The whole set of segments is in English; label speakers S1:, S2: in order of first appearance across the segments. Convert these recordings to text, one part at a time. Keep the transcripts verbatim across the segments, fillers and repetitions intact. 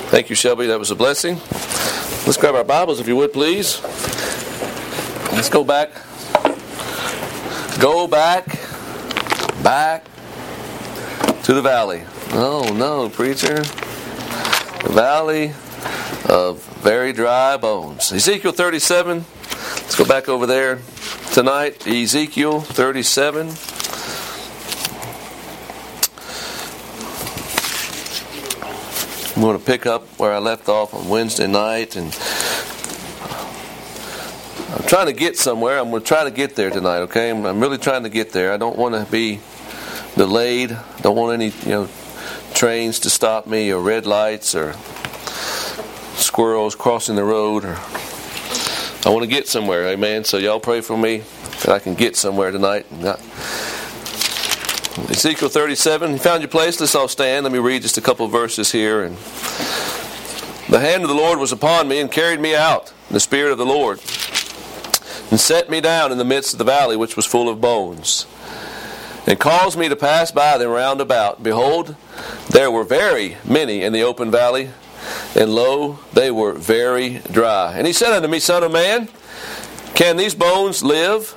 S1: Thank you, Shelby. That was a blessing. Let's grab our Bibles, if you would, please. Let's go back. Go back. Back to the valley. Oh, no, preacher. The valley of very dry bones. Ezekiel thirty-seven. Let's go back over there tonight. Ezekiel thirty-seven. I'm going to pick up where I left off on Wednesday night, and I'm trying to get somewhere. I'm going to try to get there tonight, okay? I'm, I'm really trying to get there. I don't want to be delayed. Don't want any, you know, trains to stop me, or red lights, or squirrels crossing the road. Or I want to get somewhere, amen? So y'all pray for me that I can get somewhere tonight. Not, Ezekiel thirty-seven. You found your place? Let's all stand. Let me read just a couple of verses here. And the hand of the Lord was upon me and carried me out, the Spirit of the Lord, and set me down in the midst of the valley which was full of bones, and caused me to pass by them round about. Behold, there were very many in the open valley, and lo, they were very dry. And he said unto me, Son of man, can these bones live?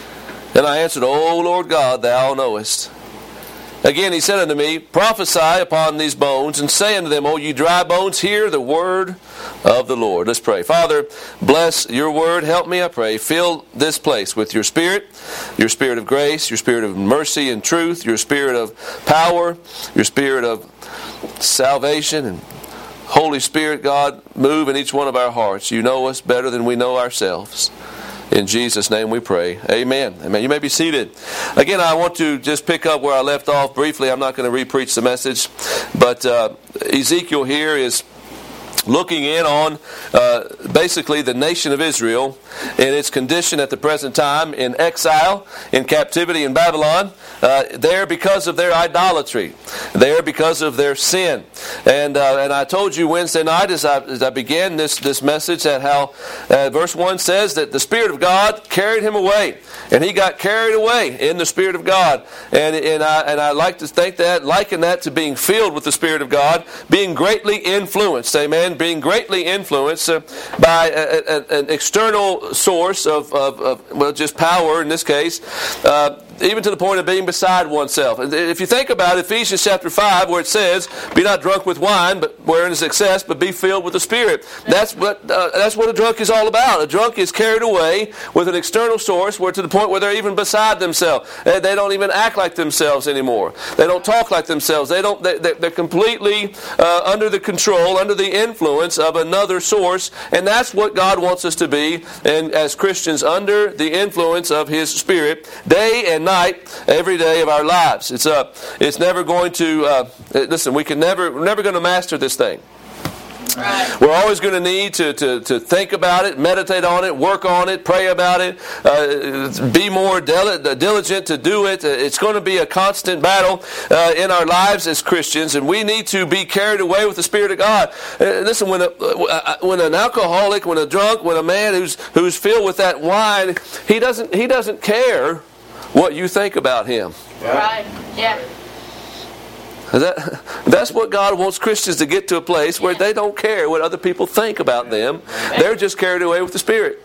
S1: And I answered, O Lord God, thou knowest. Again he said unto me, Prophesy upon these bones, and say unto them, O ye dry bones, hear the word of the Lord. Let's pray. Father, bless your word. Help me, I pray. Fill this place with your Spirit, your Spirit of grace, your Spirit of mercy and truth, your Spirit of power, your Spirit of salvation. And Holy Spirit, God, move in each one of our hearts. You know us better than we know ourselves. In Jesus' name we pray. Amen. Amen. You may be seated. Again, I want to just pick up where I left off briefly. I'm not going to re-preach the message. But uh, Ezekiel here is looking in on uh, basically the nation of Israel in its condition at the present time in exile, in captivity in Babylon, uh, there because of their idolatry, there because of their sin. And uh, and I told you Wednesday night as I, as I began this, this message that how uh, verse one says that the Spirit of God carried him away. And he got carried away in the Spirit of God. And and I and I like to think that, liken that to being filled with the Spirit of God, being greatly influenced, amen, being greatly influenced uh, by a, a, an external source of, of, of, well, just power in this case, uh, even to the point of being beside oneself. And if you think about Ephesians chapter five, where it says, "Be not drunk with wine, but wherein is excess, but be filled with the Spirit." That's what uh, that's what a drunk is all about. A drunk is carried away with an external source, where to the point where they're even beside themselves. They, they don't even act like themselves anymore. They don't talk like themselves. They don't. They, they're completely uh, under the control, under the influence of another source, and that's what God wants us to be. And as Christians, under the influence of His Spirit, day and night, every day of our lives. It's uh, it's never going to uh, listen. We can never, we're never going to master this thing. Right. We're always going to need to, to, to think about it, meditate on it, work on it, pray about it, uh, be more del- diligent to do it. It's going to be a constant battle uh, in our lives as Christians, and we need to be carried away with the Spirit of God. Uh, listen, when a, uh, when an alcoholic, when a drunk, when a man who's who's filled with that wine, he doesn't he doesn't care what you think about him.
S2: Right. Yeah.
S1: That, that's what God wants Christians to get to, a place where they don't care what other people think about them. They're just carried away with the Spirit.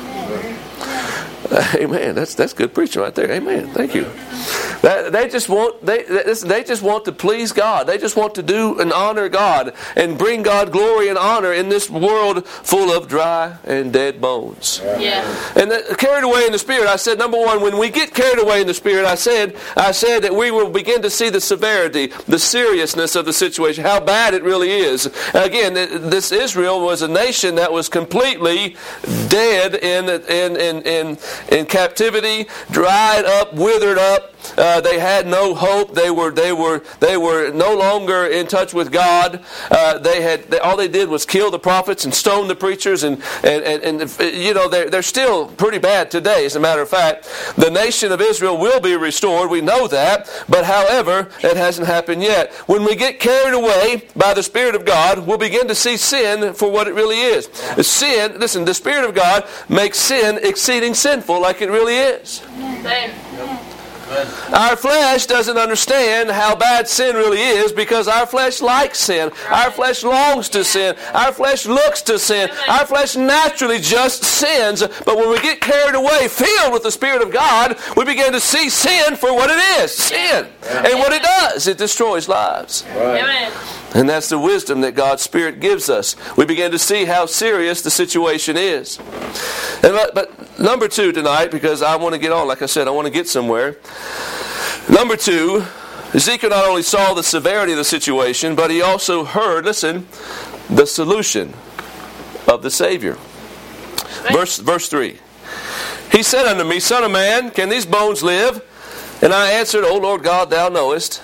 S1: Amen. That's that's good preaching right there. Amen. Thank you. That, they just want they they just want to please God. They just want to do and honor God and bring God glory and honor in this world full of dry and dead bones.
S2: Yeah.
S1: And that, carried away in the Spirit. I said, number one, when we get carried away in the Spirit, I said I said that we will begin to see the severity, the seriousness of the situation, how bad it really is. Again, this Israel was a nation that was completely dead in in in in, in captivity, dried up, withered up. Uh, they had no hope. They were they were they were no longer in touch with God. Uh, they had they, all they did was kill the prophets and stone the preachers, and and and, and you know they're they're still pretty bad today. As a matter of fact, the nation of Israel will be restored. We know that, but however, it hasn't happened yet. When we get carried away by the Spirit of God, we'll begin to see sin for what it really is. Sin. Listen, the Spirit of God makes sin exceeding sinful, like it really is.
S2: Same.
S1: Our flesh doesn't understand how bad sin really is because our flesh likes sin. Our flesh longs to sin. Our flesh looks to sin. Our flesh naturally just sins. But when we get carried away, filled with the Spirit of God, we begin to see sin for what it is, sin. And what it does, it destroys lives.
S2: Amen.
S1: And that's the wisdom that God's Spirit gives us. We begin to see how serious the situation is. And but, but number two tonight, because I want to get on, like I said, I want to get somewhere. Number two, Ezekiel not only saw the severity of the situation, but he also heard, listen, the solution of the Savior. Verse, verse three. He said unto me, Son of man, can these bones live? And I answered, O Lord God, thou knowest.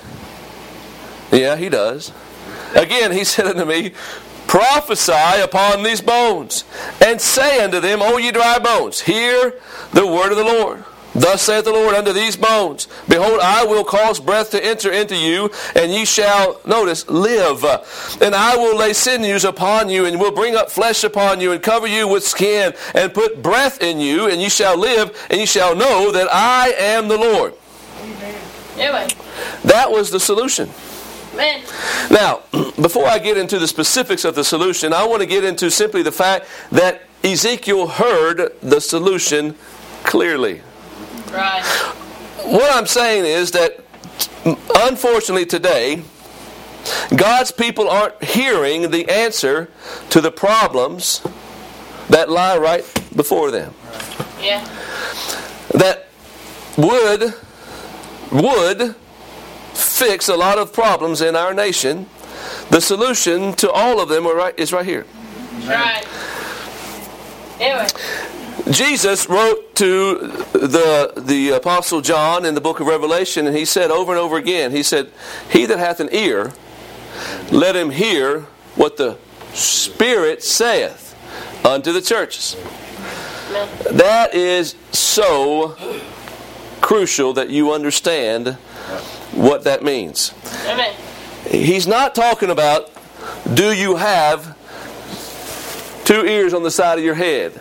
S1: Yeah, he does. Again, he said unto me, Prophesy upon these bones, and say unto them, O ye dry bones, hear the word of the Lord. Thus saith the Lord unto these bones, Behold, I will cause breath to enter into you, and ye shall, notice, live. And I will lay sinews upon you, and will bring up flesh upon you, and cover you with skin, and put breath in you, and ye shall live, and ye shall know that I am the Lord.
S2: Amen.
S1: That was the solution.
S2: Amen.
S1: Now, before I get into the specifics of the solution, I want to get into simply the fact that Ezekiel heard the solution clearly.
S2: Right.
S1: What I'm saying is that, unfortunately today, God's people aren't hearing the answer to the problems that lie right before them.
S2: Yeah.
S1: That would, would fix a lot of problems in our nation. The solution to all of them are right, is right here.
S2: Right. Anyway.
S1: Jesus wrote to the the Apostle John in the book of Revelation, and he said over and over again, he said, He that hath an ear, let him hear what the Spirit saith unto the churches.
S2: Amen.
S1: That is so crucial that you understand what that means.
S2: Amen.
S1: He's not talking about, do you have two ears on the side of your head?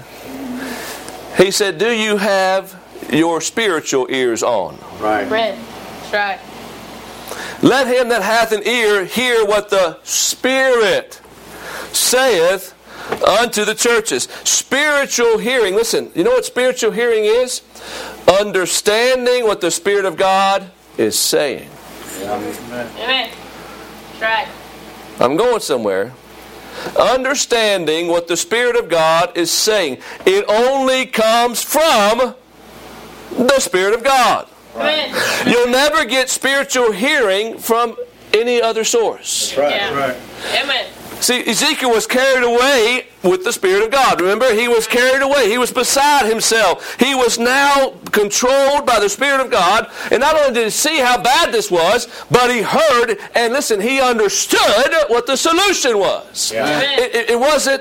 S1: He said, do you have your spiritual ears on?
S3: Right.
S2: Bread. That's right.
S1: Let him that hath an ear hear what the Spirit saith unto the churches. Spiritual hearing. Listen, you know what spiritual hearing is? Understanding what the Spirit of God is saying.
S2: Amen. That's right.
S1: I'm going somewhere. Understanding what the Spirit of God is saying. It only comes from the Spirit of God.
S2: Amen.
S1: You'll never get spiritual hearing from any other source.
S3: That's right.
S2: Yeah.
S3: That's right.
S2: Amen.
S1: See, Ezekiel was carried away with the Spirit of God. Remember, he was carried away. He was beside himself. He was now controlled by the Spirit of God. And not only did he see how bad this was, but he heard, and listen, he understood what the solution was.
S3: Yeah.
S1: It, it, it wasn't,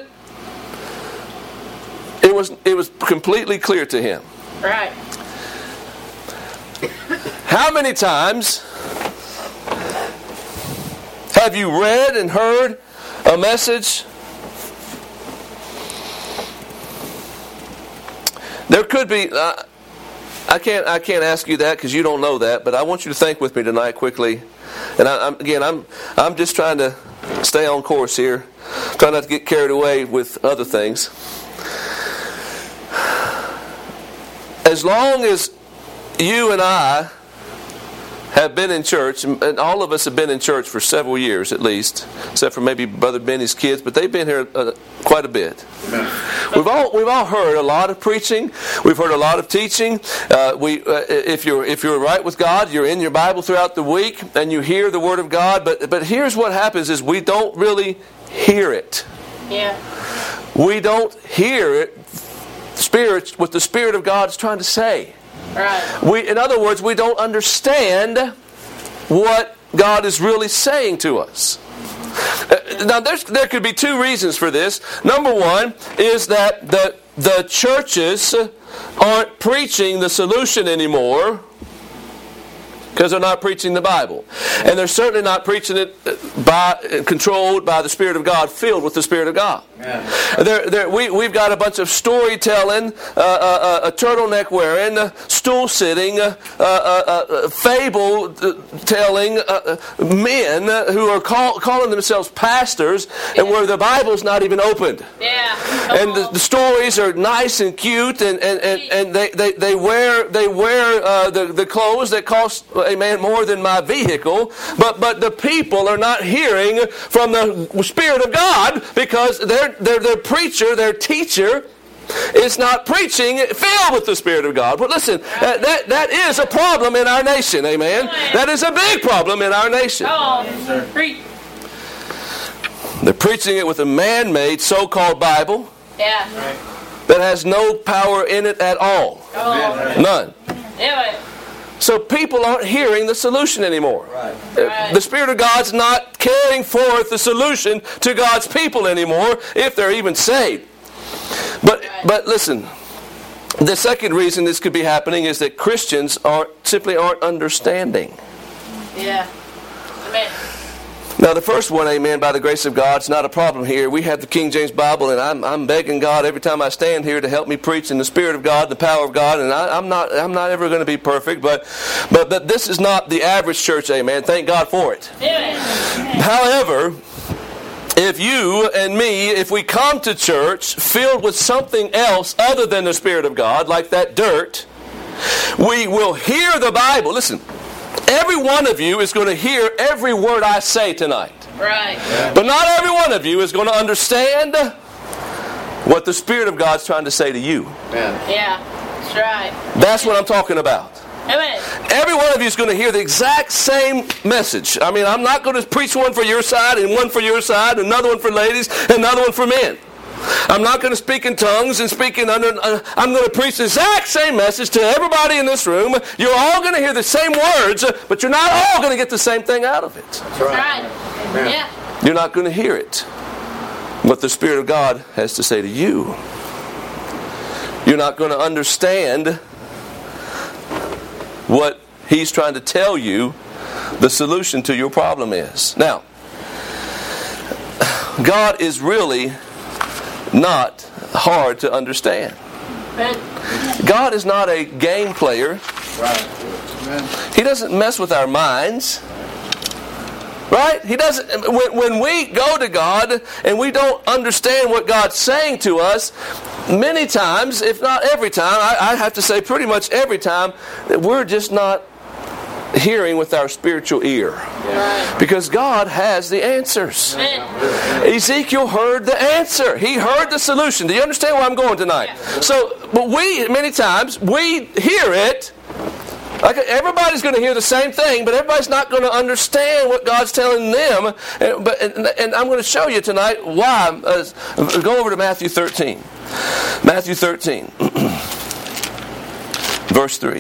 S1: it was, it was completely clear to him.
S2: Right.
S1: How many times have you read and heard a message? There could be. Uh, I can't. I can't ask you that because you don't know that. But I want you to think with me tonight quickly. And I, I'm, again, I'm. I'm just trying to stay on course here. Trying not to get carried away with other things. As long as you and I have been in church, and all of us have been in church for several years at least, except for maybe Brother Benny's kids, but they've been here uh, quite a bit. We've all we've all heard a lot of preaching. We've heard a lot of teaching. Uh, we, uh, if you're if you're right with God, you're in your Bible throughout the week, and you hear the Word of God. But but here's what happens: is we don't really hear it.
S2: Yeah.
S1: We don't hear it. Spirit, what the Spirit of God is trying to say.
S2: Right.
S1: We, in other words, we don't understand what God is really saying to us. Now, there's, there could be two reasons for this. Number one is that the, the churches aren't preaching the solution anymore. because they're not preaching the Bible. And they're certainly not preaching it by controlled by the Spirit of God, filled with the Spirit of God. They're, they're, we, we've got a bunch of storytelling, uh, uh, uh, a turtleneck wearing, uh, stool sitting, uh, uh, uh, fable telling uh, men who are call, calling themselves pastors, and where the Bible's not even opened.
S2: Yeah.
S1: And the, the stories are nice and cute, and, and, and, and they, they, they wear they wear uh, the, the clothes that cost, amen, more than my vehicle. But but the people are not hearing from the Spirit of God, because their their their preacher, their teacher, is not preaching filled with the Spirit of God. But listen, that, that, that is a problem in our nation, amen? That is a big problem in our nation.
S2: Oh, preach.
S1: They're preaching it with a man-made so-called Bible
S2: Yeah.
S1: that has no power in it at all.
S2: Oh.
S1: None.
S2: Yeah.
S1: So people aren't hearing the solution anymore.
S2: Right.
S1: The Spirit of God's not carrying forth the solution to God's people anymore, if they're even saved. But but listen, the second reason this could be happening is that Christians are simply aren't understanding.
S2: Yeah. Amen.
S1: Now the first one, amen, by the grace of God, it's not a problem here. We have the King James Bible, and I'm I'm begging God every time I stand here to help me preach in the Spirit of God, the power of God, and I, I'm not I'm not ever going to be perfect, but but but this is not the average church, amen. Thank God for it.
S2: Amen.
S1: However, if you and me, if we come to church filled with something else other than the Spirit of God, like that dirt, we will hear the Bible. Listen, every one of you is going to hear every word I say tonight.
S2: Right.
S1: But not every one of you is going to understand what the Spirit of God's trying to say to you.
S2: Yeah. That's right.
S1: That's what I'm talking about.
S2: Amen.
S1: Every one of you is going to hear the exact same message. I mean, I'm not going to preach one for your side and one for your side, another one for ladies, and another one for men. I'm not going to speak in tongues and speak in under... Uh, I'm going to preach the exact same message to everybody in this room. You're all going to hear the same words, but you're not all going to get the same thing out of it.
S2: That's right. Yeah.
S1: You're not going to hear it. What the Spirit of God has to say to you. You're not going to understand what He's trying to tell you the solution to your problem is. Now, God is really not hard to understand. God is not a game player. He doesn't mess with our minds. Right? He doesn't. When, when we go to God and we don't understand what God's saying to us, many times, if not every time, I, I have to say pretty much every time, that we're just not hearing with our spiritual ear.
S2: Right.
S1: Because God has the answers.
S2: Amen.
S1: Ezekiel heard the answer. He heard the solution. Do you understand where I'm going tonight?
S2: Yeah.
S1: So, but we, many times, we hear it. Like everybody's going to hear the same thing, but everybody's not going to understand what God's telling them. And, but, and, and I'm going to show you tonight why. Uh, go over to Matthew thirteen. Matthew thirteen. Verse three.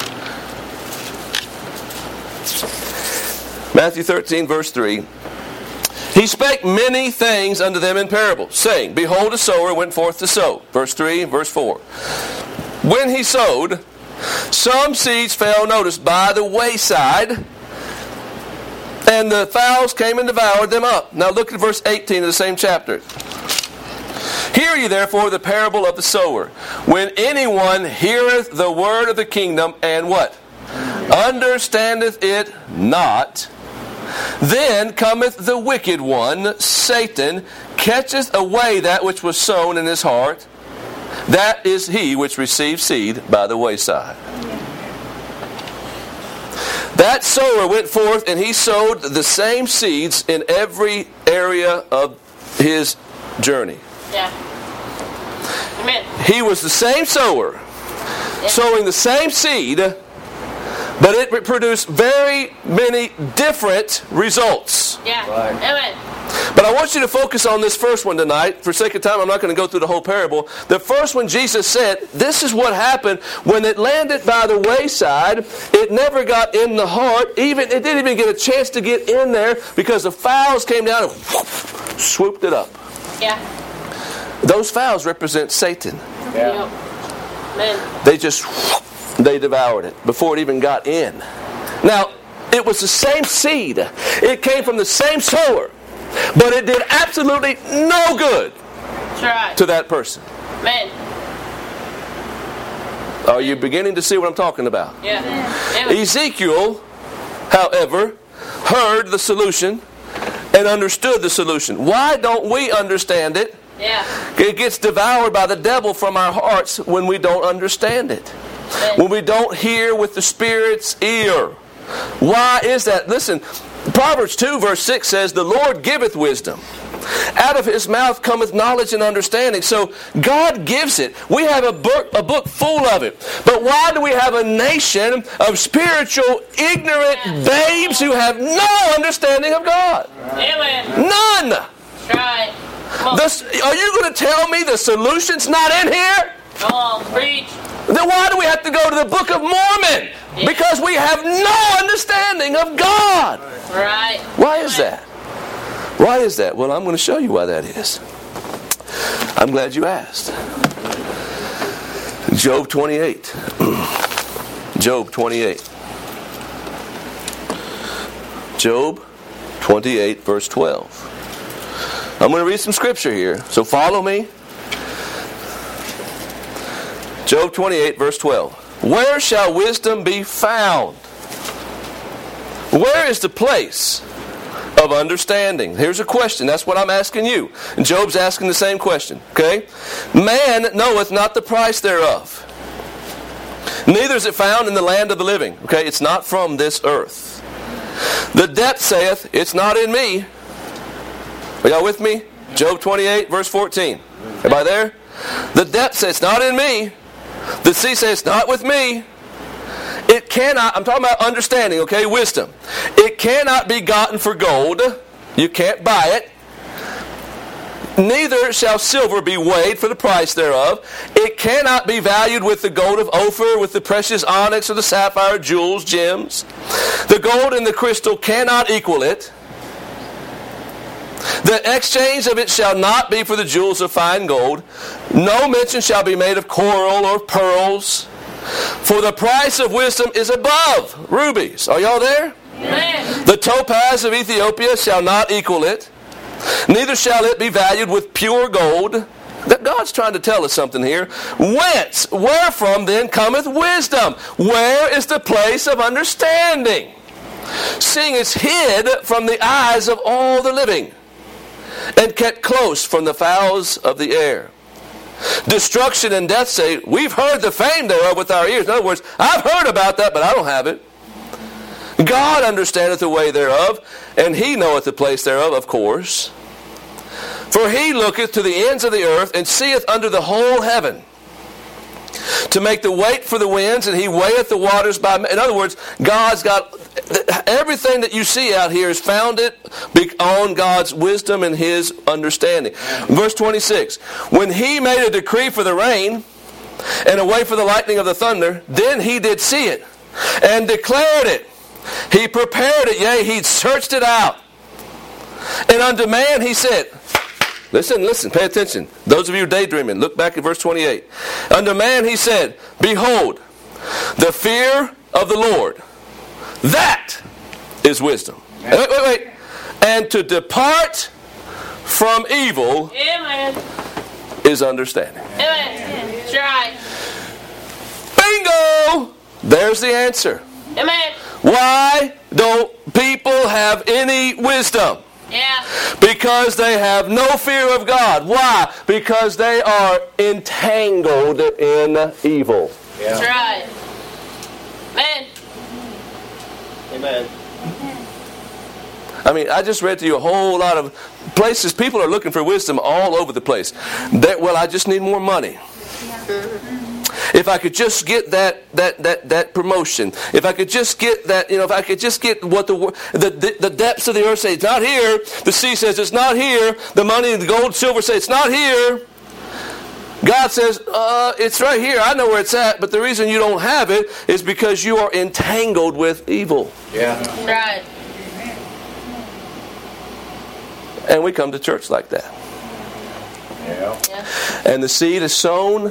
S1: Matthew thirteen, verse three. He spake many things unto them in parables, saying, Behold, a sower went forth to sow. Verse three, verse four. When he sowed, some seeds fell, notice, by the wayside, and the fowls came and devoured them up. Now look at verse eighteen of the same chapter. Hear ye therefore the parable of the sower. When anyone heareth the word of the kingdom, and what? Understandeth it not, then cometh the wicked one, Satan, catcheth away that which was sown in his heart. That is he which received seed by the wayside. That sower went forth and he sowed the same seeds in every area of his journey.
S2: Yeah. Amen.
S1: He was the same sower,
S2: Yeah.
S1: sowing the same seed, but it produced very many different results.
S2: Yeah. Right. Amen.
S1: But I want you to focus on this first one tonight. For sake of time, I'm not going to go through the whole parable. The first one, Jesus said, this is what happened when it landed by the wayside. It never got in the heart. Even it didn't even get a chance to get in there because the fowls came down and whoop, swooped it up.
S2: Yeah.
S1: Those fowls represent Satan.
S2: Yeah. Amen.
S1: They just, whoop, they devoured it before it even got in. Now, it was the same seed. It came from the same sower. But it did absolutely no good
S2: That's right.
S1: to that person.
S2: Amen.
S1: Are you beginning to see what I'm talking about?
S2: Yeah. Amen.
S1: Ezekiel, however, heard the solution and understood the solution. Why don't we understand it?
S2: Yeah.
S1: It gets devoured by the devil from our hearts when we don't understand it.
S2: Amen.
S1: When we don't hear with the Spirit's ear. Why is that? Listen, Proverbs two verse six says, "The Lord giveth wisdom. Out of His mouth cometh knowledge and understanding." So God gives it. We have a book, a book full of it. But why do we have a nation of spiritual, ignorant babes who have no understanding of God?
S2: Amen.
S1: None.
S2: That's right. Come on.
S1: This, are you going to tell me the solution's not in here?
S2: Come on. Preach.
S1: Then why do we have to go to the Book of Mormon?
S2: Yeah.
S1: Because we have no understanding of God.
S2: Right.
S1: Why is that? Why is that? Well, I'm going to show you why that is. I'm glad you asked. Job twenty-eight. Job twenty-eight. Job twenty-eight, verse twelve. I'm going to read some scripture here, so follow me. Job twenty-eight, verse twelve. Where shall wisdom be found? Where is the place of understanding? Here's a question. That's what I'm asking you. And Job's asking the same question. Okay? Man knoweth not the price thereof. Neither is it found in the land of the living. Okay? It's not from this earth. The depth saith, it's not in me. Are y'all with me? Job twenty-eight, verse fourteen. Everybody there? The depth says, it's not in me. The sea says, it's not with me. It cannot, I'm talking about understanding, okay, wisdom. It cannot be gotten for gold. You can't buy it. Neither shall silver be weighed for the price thereof. It cannot be valued with the gold of Ophir, with the precious onyx or the sapphire, jewels, gems. The gold and the crystal cannot equal it. The exchange of it shall not be for the jewels of fine gold. No mention shall be made of coral or pearls. For the price of wisdom is above rubies. Are y'all there?
S2: Amen.
S1: The topaz of Ethiopia shall not equal it. Neither shall it be valued with pure gold. That God's trying to tell us something here. Whence, wherefrom then cometh wisdom? Where is the place of understanding? Seeing it's hid from the eyes of all the living, and kept close from the fowls of the air. Destruction and death say, we've heard the fame thereof with our ears. In other words, I've heard about that, but I don't have it. God understandeth the way thereof, and He knoweth the place thereof, of course. For He looketh to the ends of the earth, and seeth under the whole heaven, to make the weight for the winds, and He weigheth the waters by... In other words, God's got... Everything that you see out here is founded on God's wisdom and His understanding. Verse twenty-six. When He made a decree for the rain, and a way for the lightning of the thunder, then He did see it, and declared it. He prepared it, yea, He searched it out. And unto man He said... Listen, listen, pay attention. Those of you daydreaming, look back at verse twenty-eight. Unto man He said, Behold, the fear of the Lord, that is wisdom. Wait, wait, wait. And to depart from evil
S2: Amen.
S1: is understanding.
S2: Amen. That's right.
S1: Bingo! There's the answer.
S2: Amen.
S1: Why don't people have any wisdom?
S2: Yeah.
S1: Because they have no fear of God. Why? Because they are entangled in evil.
S2: That's right. Amen.
S3: Amen.
S1: I mean, I just read to you a whole lot of places. People are looking for wisdom all over the place. That, well, I just need more money. If I could just get that that that that promotion, if I could just get that, you know, if I could just get what the the the, the depths of the earth say it's not here, the sea says it's not here, the money, the gold, silver say it's not here. God says, uh, it's right here. I know where it's at, but the reason you don't have it is because you are entangled with evil.
S3: Yeah.
S2: Right.
S1: And we come to church like that.
S3: Yeah.
S2: Yeah.
S1: And the seed is sown.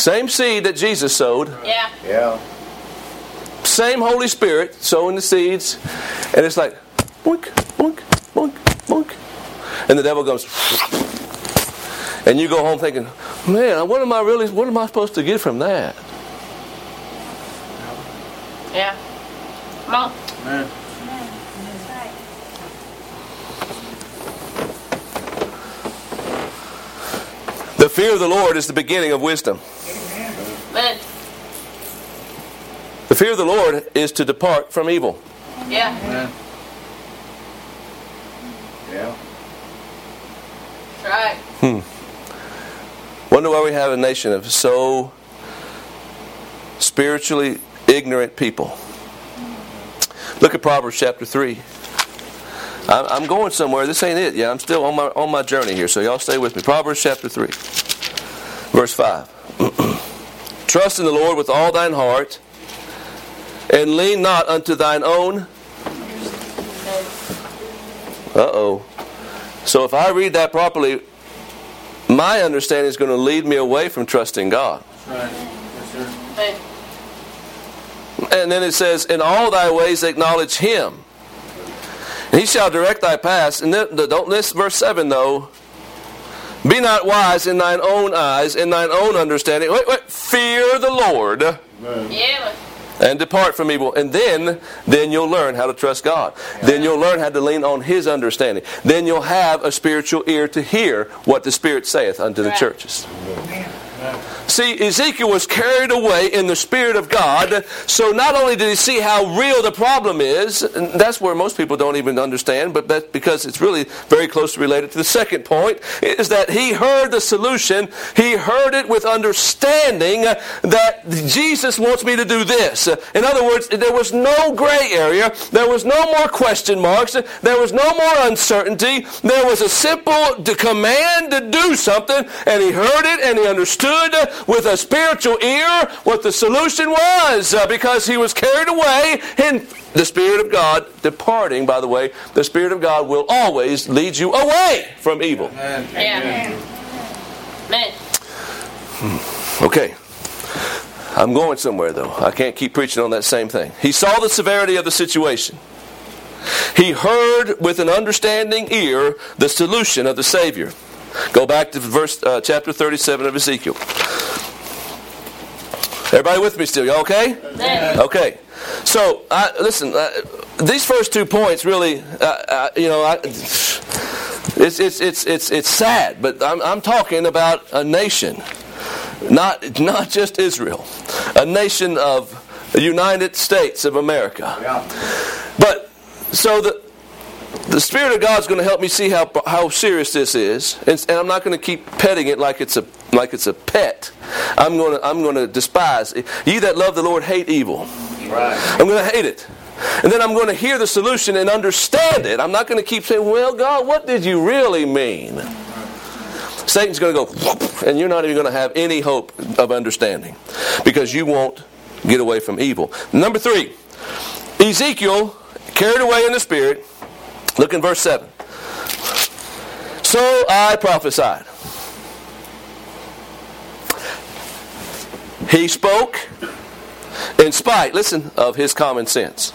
S1: Same seed that Jesus sowed.
S2: Yeah.
S3: Yeah.
S1: Same Holy Spirit sowing the seeds. And it's like, boink, boink, boink, boink. And the devil goes, and you go home thinking, man, what am I really, what am I supposed to get from that?
S2: Yeah. Come on.
S3: Amen.
S1: The fear of the Lord is the beginning of wisdom.
S2: Amen.
S1: The fear of the Lord is to depart from evil.
S2: Yeah.
S3: Amen. Yeah.
S2: That's right.
S1: Hmm. Wonder why we have a nation of so spiritually ignorant people. Look at Proverbs chapter three. I'm going somewhere. This ain't it yet. I'm still on my on my journey here, so y'all stay with me. Proverbs chapter three, verse five. Trust in the Lord with all thine heart, and lean not unto thine own. Uh-oh. So if I read that properly, my understanding is going to lead me away from trusting God.
S3: Right. Yes, sir.
S2: Amen.
S1: And then it says, in all thy ways acknowledge Him, and He shall direct thy paths. And then, don't miss verse seven though. Be not wise in thine own eyes, in thine own understanding. Wait, wait. Fear the Lord.
S3: Amen.
S2: Yeah.
S1: And depart from evil. And then, then you'll learn how to trust God. Then you'll learn how to lean on His understanding. Then you'll have a spiritual ear to hear what the Spirit saith unto the
S2: Right.
S1: churches. See, Ezekiel was carried away in the Spirit of God. So not only did he see how real the problem is, and that's where most people don't even understand, but that's because it's really very closely related to the second point, is that he heard the solution. He heard it with understanding that Jesus wants me to do this. In other words, there was no gray area. There was no more question marks. There was no more uncertainty. There was a simple command to do something, and he heard it and he understood with a spiritual ear what the solution was, uh, because he was carried away in the Spirit of God departing. By the way, the Spirit of God will always lead you away from evil.
S3: Amen.
S2: Yeah. Amen.
S1: Okay. I'm going somewhere though. I can't keep preaching on that same thing. He saw the severity of the situation. He heard with an understanding ear the solution of the Savior. Go back to verse uh, chapter thirty-seven of Ezekiel. Everybody with me still? Y'all okay?
S2: Amen.
S1: Okay. So, I, listen, uh, these first two points really, uh, uh, you know, I, it's it's it's it's it's sad, but I'm I'm talking about a nation, not not just Israel, a nation of the United States of America.
S3: Yeah.
S1: But so the. The Spirit of God is going to help me see how how serious this is, and, and I'm not going to keep petting it like it's a like it's a pet. I'm going to I'm going to despise it. Ye that love the Lord hate evil.
S3: Right.
S1: I'm going to hate it, and then I'm going to hear the solution and understand it. I'm not going to keep saying, "Well, God, what did you really mean?" Satan's going to go, whoop, and you're not even going to have any hope of understanding because you won't get away from evil. Number three, Ezekiel carried away in the Spirit. Look in verse seven. So I prophesied. He spoke in spite, listen, of his common sense.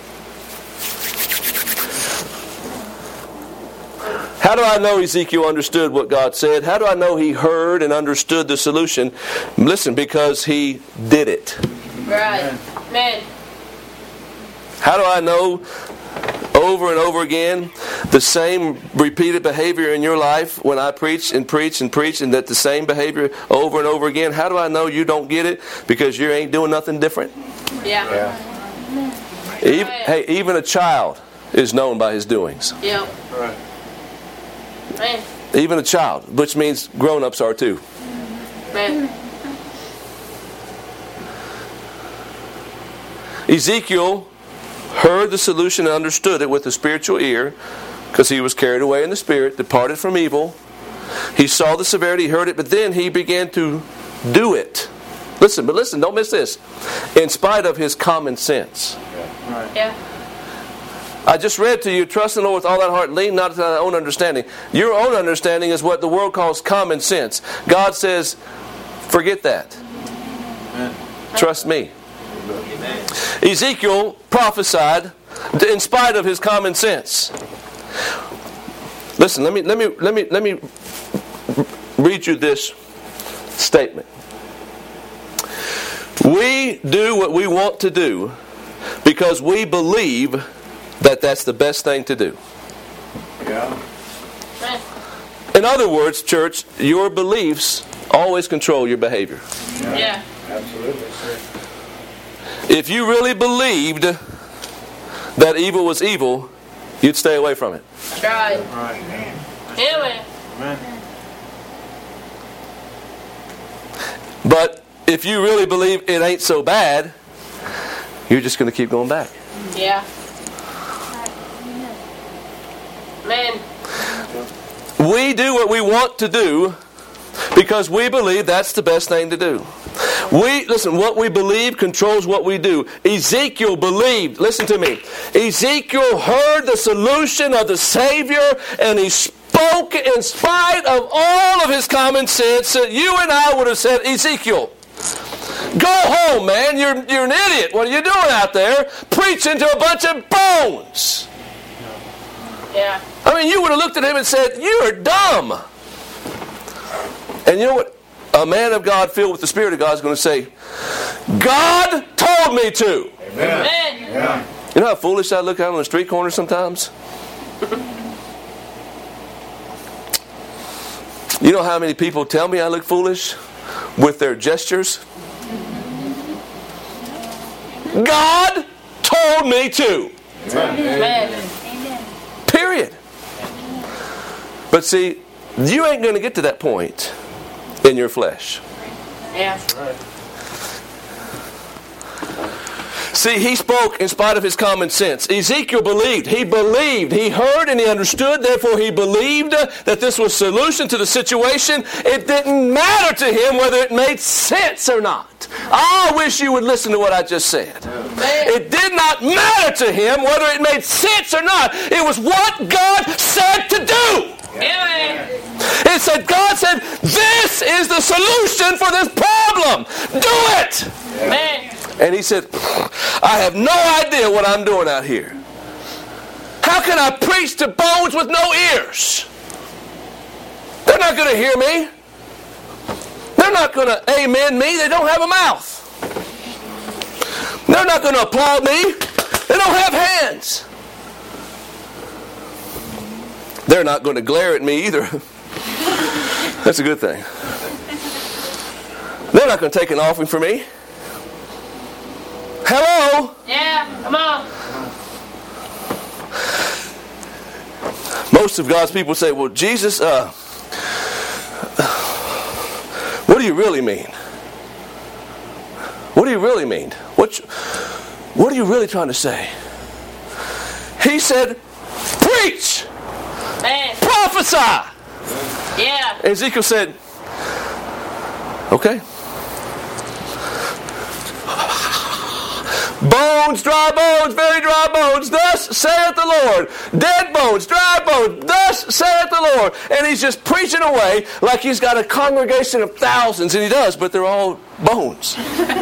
S1: How do I know Ezekiel understood what God said? How do I know he heard and understood the solution? Listen, because he did it.
S2: Right. Amen.
S1: How do I know over and over again the same repeated behavior in your life when I preach and preach and preach, and that the same behavior over and over again? How do I know you don't get it? Because you ain't doing nothing different.
S2: Yeah.
S3: Yeah.
S1: Even, hey, even a child is known by his doings.
S2: Yep.
S3: Right.
S2: Amen.
S1: Even a child, which means grown-ups are too.
S2: Amen.
S1: Ezekiel heard the solution and understood it with a spiritual ear, because he was carried away in the Spirit, departed from evil. He saw the severity, heard it, but then he began to do it. Listen, but listen, don't miss this. In spite of his common sense.
S3: Yeah. Right.
S2: Yeah.
S1: I just read to you, trust in the Lord with all thy heart, lean not to thy own understanding. Your own understanding is what the world calls common sense. God says, forget that. Trust me. Ezekiel prophesied in spite of his common sense. Listen, let me let me let me let me read you this statement. We do what we want to do because we believe that that's the best thing to do.
S3: Yeah.
S1: In other words, church, your beliefs always control your behavior.
S3: Yeah.
S2: Yeah.
S3: Absolutely, sir.
S1: If you really believed that evil was evil, you'd stay away from it.
S2: That's right.
S3: Right.
S2: Amen.
S3: Amen.
S1: But if you really believe it ain't so bad, you're just going to keep going back.
S2: Yeah. Man.
S1: We do what we want to do because we believe that's the best thing to do. We, listen, what we believe controls what we do. Ezekiel believed, listen to me, Ezekiel heard the solution of the Savior and he spoke in spite of all of his common sense that you and I would have said, Ezekiel, go home, man, you're, you're an idiot. What are you doing out there preaching to a bunch of bones?
S2: Yeah.
S1: I mean, you would have looked at him and said, you're dumb. And you know what? A man of God filled with the Spirit of God is going to say, God told me to.
S3: Amen.
S2: Amen.
S3: Yeah.
S1: You know how foolish I look out on the street corner sometimes? You know how many people tell me I look foolish with their gestures? God told me to.
S2: Amen.
S1: Period. But see, you ain't going to get to that point in your flesh.
S2: Yeah.
S3: Right.
S1: See, he spoke in spite of his common sense. Ezekiel believed. He believed. He heard and he understood. Therefore, he believed that this was a solution to the situation. It didn't matter to him whether it made sense or not. I wish you would listen to what I just said. It did not matter to him whether it made sense or not. It was what God said to do.
S2: Amen.
S1: It said, God said, this is the solution for this problem. Do it.
S2: Amen.
S1: And he said, I have no idea what I'm doing out here. How can I preach to bones with no ears? They're not going to hear me. They're not going to amen me. They don't have a mouth. They're not going to applaud me. They don't have hands. They're not going to glare at me either. That's a good thing. They're not going to take an offering for me. Hello?
S2: Yeah. Come on.
S1: Most of God's people say, well, Jesus, uh, what do you really mean? What do you really mean? What, what are you really trying to say? He said, preach!
S2: Man.
S1: Prophesy!
S2: Yeah.
S1: And Ezekiel said, okay. Bones, dry bones, very dry bones, thus saith the Lord. Dead bones, dry bones, thus saith the Lord. And he's just preaching away like he's got a congregation of thousands, and he does, but they're all bones.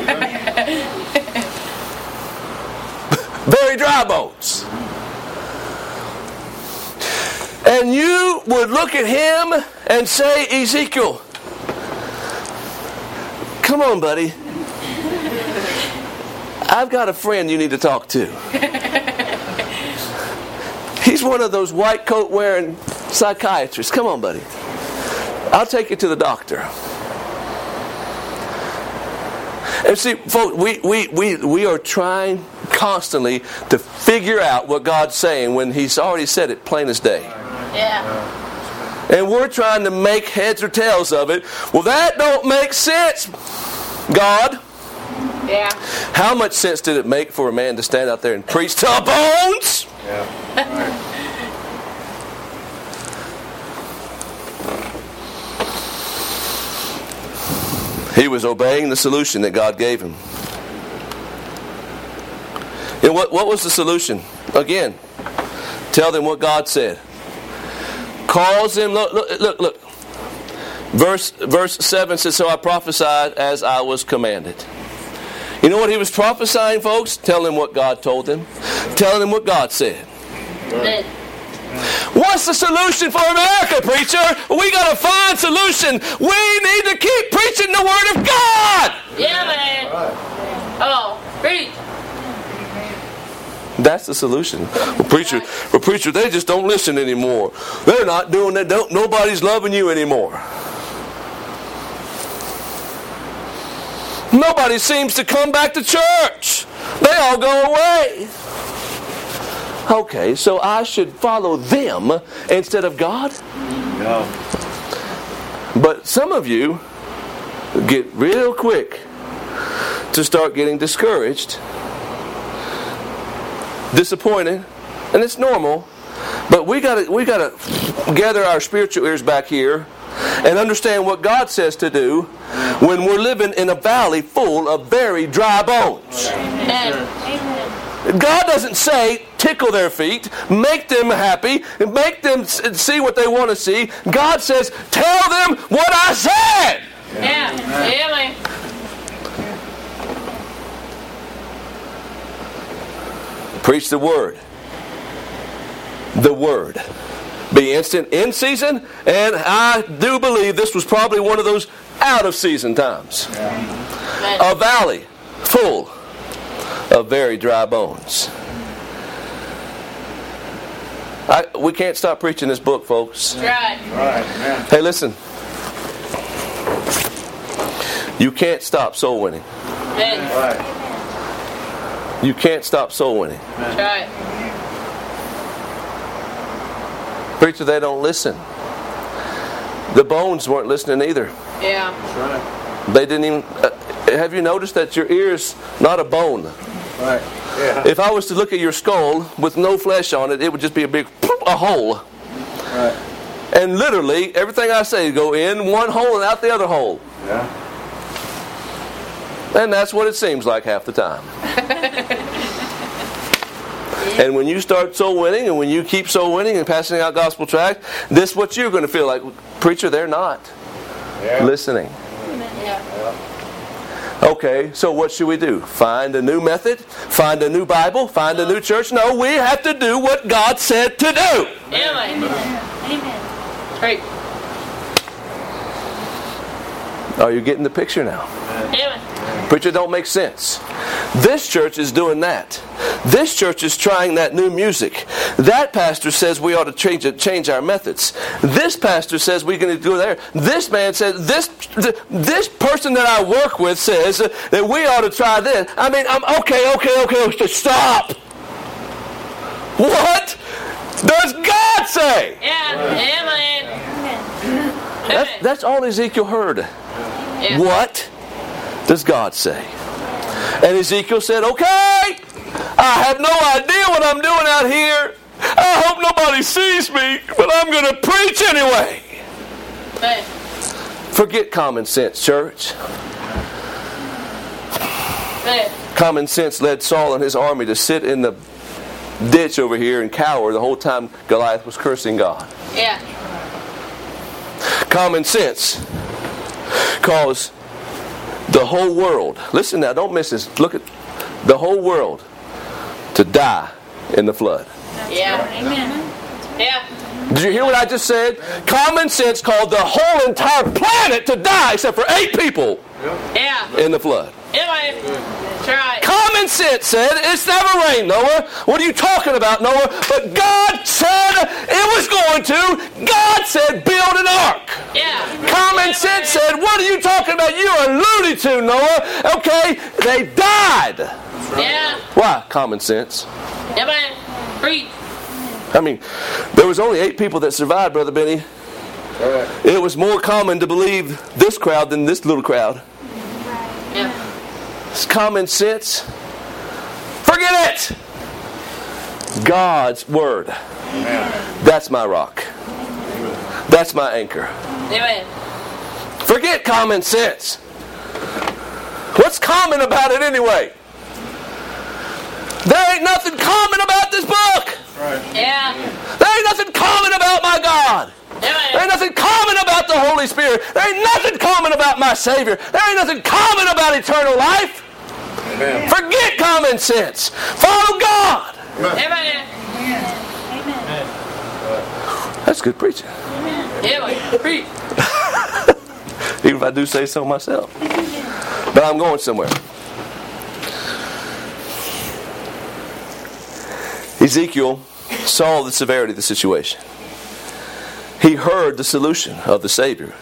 S1: Very dry bones. And you would look at him and say, Ezekiel, come on, buddy. I've got a friend you need to talk to. He's one of those white coat wearing psychiatrists. Come on, buddy. I'll take you to the doctor. And see, folks, we, we, we, we are trying constantly to figure out what God's saying when He's already said it plain as day.
S2: Yeah.
S1: And we're trying to make heads or tails of it. Well, that don't make sense, God.
S2: Yeah.
S1: How much sense did it make for a man to stand out there and preach to bones?
S3: Yeah.
S1: He was obeying the solution that God gave him. You know, what, what was the solution? Again, tell them what God said. Calls them, look, look, look, look. Verse, verse seven says, so I prophesied as I was commanded. You know what he was prophesying, folks? Telling them what God told them. Telling them what God said.
S2: Amen.
S1: What's the solution for America, preacher? We got to find solution. We need to keep preaching the Word of God.
S2: Yeah, man. Oh, preach.
S1: That's the solution. Well, preacher, well, preacher, they just don't listen anymore. They're not doing that. Don't, nobody's loving you anymore. Nobody seems to come back to church. They all go away. Okay, so I should follow them instead of God?
S3: No.
S1: But some of you get real quick to start getting discouraged, disappointed, and it's normal. But we got to we got to gather our spiritual ears back here and understand what God says to do when we're living in a valley full of very dry bones.
S2: Amen.
S1: God doesn't say tickle their feet, make them happy, make them see what they want to see. God says, tell them what I said.
S2: Yeah. Yeah, man.
S1: Preach the Word. The Word. Be instant in season, and I do believe this was probably one of those out of season times. A valley full of very dry bones. I, we can't stop preaching this book, folks.
S2: Right.
S3: Right. Amen.
S1: Hey, listen. You can't stop soul winning.
S2: Amen.
S3: Right.
S1: You can't stop soul winning.
S2: That's right.
S1: Preacher, they don't listen. The bones weren't listening either.
S2: Yeah.
S3: That's right.
S1: They didn't even... Uh, have you noticed that your ear's not a bone?
S3: Right. Yeah.
S1: If I was to look at your skull with no flesh on it, it would just be a big a hole.
S3: Right.
S1: And literally, everything I say go in one hole and out the other hole.
S3: Yeah.
S1: And that's what it seems like half the time. And when you start soul winning, and when you keep soul winning and passing out gospel tracts, this is what you're going to feel like. Preacher, they're not
S3: Yeah.
S1: listening.
S2: Yeah.
S1: Okay, so what should we do? Find a new method? Find a new Bible? Find a new church? No, we have to do what God said to do.
S2: Yeah, man. Amen. Great.
S1: Are you getting the picture now?
S2: Yeah, man.
S1: Preacher, don't make sense. This church is doing that. This church is trying that new music. That pastor says we ought to change it, change our methods. This pastor says we're going to go there. This man says, this this person that I work with says that we ought to try this. I mean, I'm okay, okay, okay, okay, stop. What does God say?
S2: Yeah. Yeah, man.
S1: That's, that's all Ezekiel heard.
S2: Yeah.
S1: What does God say? And Ezekiel said, okay, I have no idea what I'm doing out here. I hope nobody sees me, but I'm going to preach anyway.
S2: Man.
S1: Forget common sense, church.
S2: Man.
S1: Common sense led Saul and his army to sit in the ditch over here and cower the whole time Goliath was cursing God.
S2: Yeah.
S1: Common sense caused the whole world, listen now, don't miss this, look at the whole world to die in the flood.
S2: Yeah. Amen. Yeah.
S1: Did you hear what I just said? Common sense called the whole entire planet to die except for eight people
S2: Yeah.
S1: in the flood.
S2: Yeah, man. That's right.
S1: Common sense said, it's never rained, Noah. What are you talking about, Noah? But God said it was going to. God said, build an ark.
S2: Yeah.
S1: Common
S2: Yeah,
S1: sense
S2: man.
S1: said, what are you talking about? You are Looney Tune, Noah. Okay, they died.
S2: Yeah.
S1: Why? Common sense.
S2: Yeah, man. Preach.
S1: I mean, there was only eight people that survived, Brother Benny.
S3: Right.
S1: It was more common to believe this crowd than this little crowd.
S2: Yeah.
S1: It's common sense. Forget it. God's Word.
S3: Amen.
S1: That's my rock. That's my anchor.
S2: Amen.
S1: Forget common sense. What's common about it anyway? There ain't nothing common about this book.
S3: Right.
S2: Yeah.
S1: There ain't nothing common about my God.
S2: Yeah,
S1: There
S2: man.
S1: ain't nothing common about the Holy Spirit. There ain't nothing common about my Savior. There ain't nothing common about eternal life.
S3: Amen.
S1: Forget common sense. Follow God.
S2: Amen.
S1: That's good preaching.
S2: Amen. Preach.
S1: Even if I do say so myself. But I'm going somewhere. Ezekiel saw the severity of the situation. He heard the solution of the Savior.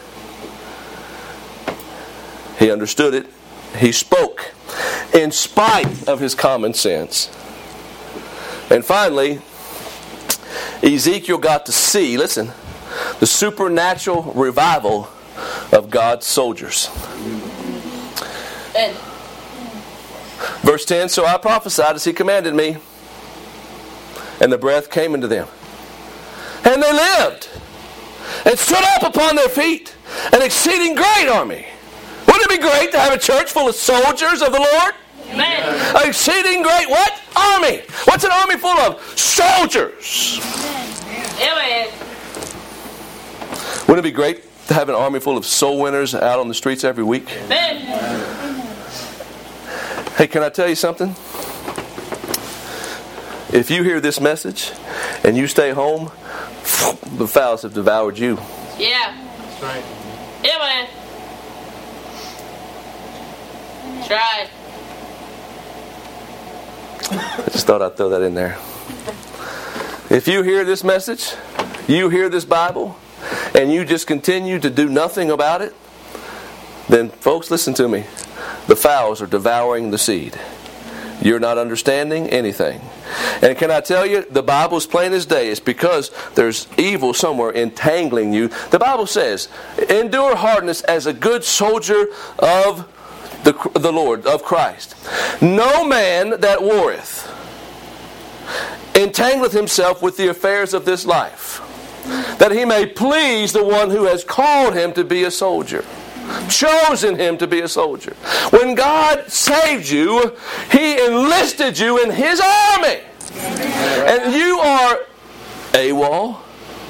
S1: He understood it. He spoke in spite of his common sense. And finally, Ezekiel got to see, listen, the supernatural revival of God's soldiers.
S2: And
S1: Verse ten, so I prophesied as he commanded me, and the breath came into them. And they lived, and stood up upon their feet, an exceeding great army. Wouldn't it be great to have a church full of soldiers of the Lord?
S2: Amen.
S1: An exceeding great what? Army. What's an army full of? Soldiers.
S2: Amen.
S1: Wouldn't it be great to have an army full of soul winners out on the streets every week?
S2: Amen.
S1: Hey, can I tell you something? If you hear this message and you stay home, the fowls have devoured you.
S2: Yeah.
S3: That's right.
S2: Amen. Try.
S1: I just thought I'd throw that in there. If you hear this message, you hear this Bible, and you just continue to do nothing about it, then folks, listen to me. The fowls are devouring the seed. You're not understanding anything. And can I tell you, the Bible's plain as day. It's because there's evil somewhere entangling you. The Bible says, endure hardness as a good soldier of the, the Lord, of Christ. No man that warreth entangleth himself with the affairs of this life, that he may please the one who has called him to be a soldier. Chosen him to be a soldier. When God saved you, He enlisted you in His army. And you are AWOL.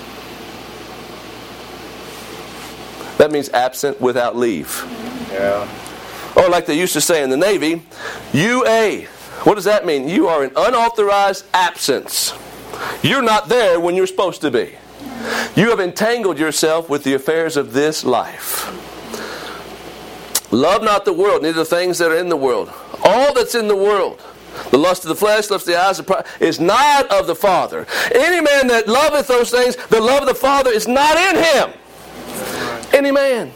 S1: That means absent without leave.
S3: Yeah.
S1: Or like they used to say in the Navy, U A. What does that mean? You are in unauthorized absence. You're not there when you're supposed to be. You have entangled yourself with the affairs of this life. Love not the world, neither the things that are in the world. All that's in the world, the lust of the flesh, lust of the eyes, the pride, is not of the Father. Any man that loveth those things, the love of the Father is not in him. Any man.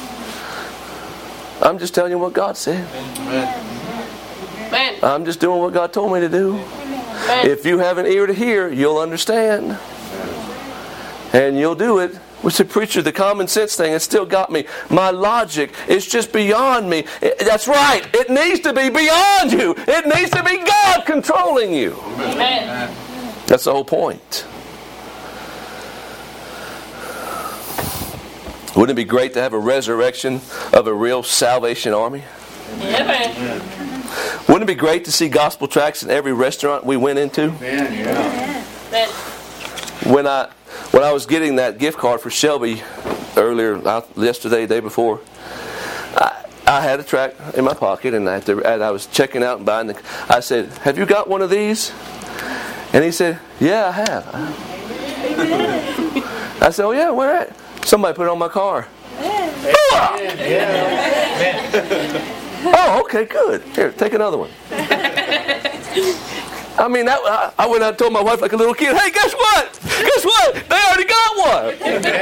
S1: I'm just telling you what God said.
S2: Amen.
S1: I'm just doing what God told me to do.
S2: Amen.
S1: If you have an ear to hear, you'll understand. And you'll do it. What's the preacher? The common sense thing has still got me. My logic is just beyond me. It, that's right. It needs to be beyond you. It needs to be God controlling you.
S2: Amen.
S1: That's the whole point. Wouldn't it be great to have a resurrection of a real Salvation Army?
S2: Amen.
S1: Wouldn't it be great to see gospel tracts in every restaurant we went into?
S3: Man, yeah.
S2: Amen.
S1: When I when I was getting that gift card for Shelby earlier, yesterday, day before, I, I had a tract in my pocket, and I, had to, and I was checking out and buying the. I said, "Have you got one of these?" And he said, "Yeah, I have." I said, "Oh yeah, where at?" Somebody put it on my car. Oh, okay, good. Here, take another one. I mean, that, I, I went out and told my wife like a little kid, "Hey, guess what? Guess what? They already got one."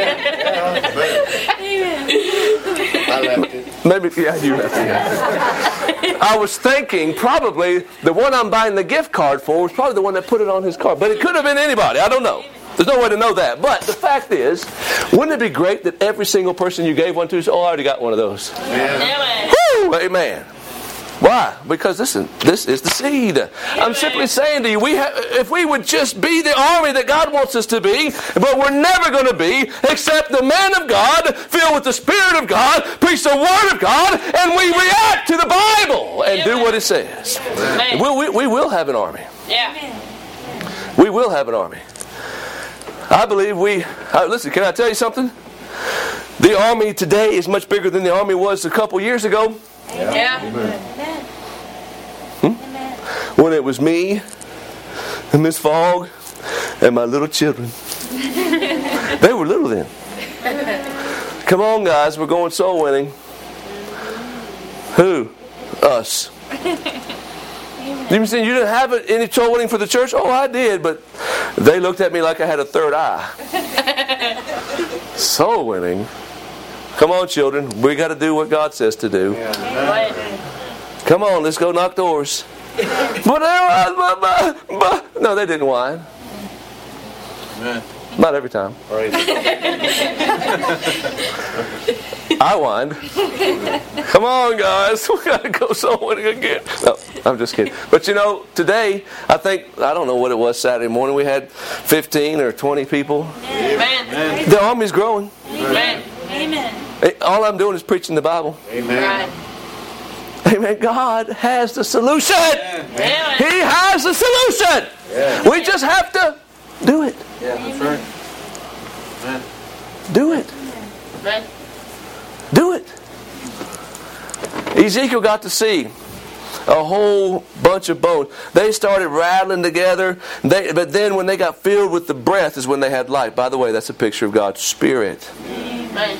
S3: I left it.
S1: Maybe, yeah, you left it. Yeah. I was thinking probably the one I'm buying the gift card for was probably the one that put it on his car. But it could have been anybody. I don't know. There's no way to know that. But the fact is, wouldn't it be great that every single person you gave one to said, "Oh, I already got one of those."
S2: Amen.
S1: Woo! Amen. Why? Because listen, this is the seed. I'm simply saying to you, we ha- if we would just be the army that God wants us to be, but we're never going to be except the man of God, filled with the Spirit of God, preach the Word of God, and we react to the Bible and do what it says. We, we, we will have an army.
S2: Yeah.
S1: We will have an army. I believe we... Uh, listen, can I tell you something? The army today is much bigger than the army was a couple years ago.
S2: Yeah.
S1: when it was me and Miss Fogg and my little children. They were little then. Come on, guys, we're going soul winning. Who? Us. You saying you didn't have any soul winning for the church? Oh, I did, but they looked at me like I had a third eye. Soul winning. Come on, children. We got to do what God says to do. Come on, let's go knock doors. But they were, but, but, no, they didn't whine. Not every time. I whined. Come on, guys. We got to go soul winning again. No, I'm just kidding. But you know, today, I think, I don't know what it was Saturday morning, we had fifteen or twenty people.
S2: Amen.
S1: The army's growing.
S2: Amen. Amen.
S1: All I'm doing is preaching the Bible.
S3: Amen.
S2: Right.
S1: Amen. God has the solution.
S2: Amen.
S1: He has the solution.
S3: Yeah.
S1: We just have to do it.
S3: Yeah, that's right. Amen.
S1: Do it.
S2: Amen.
S1: Do it. Ezekiel got to see a whole bunch of bones. They started rattling together. They, but then when they got filled with the breath is when they had life. By the way, that's a picture of God's Spirit.
S2: Amen.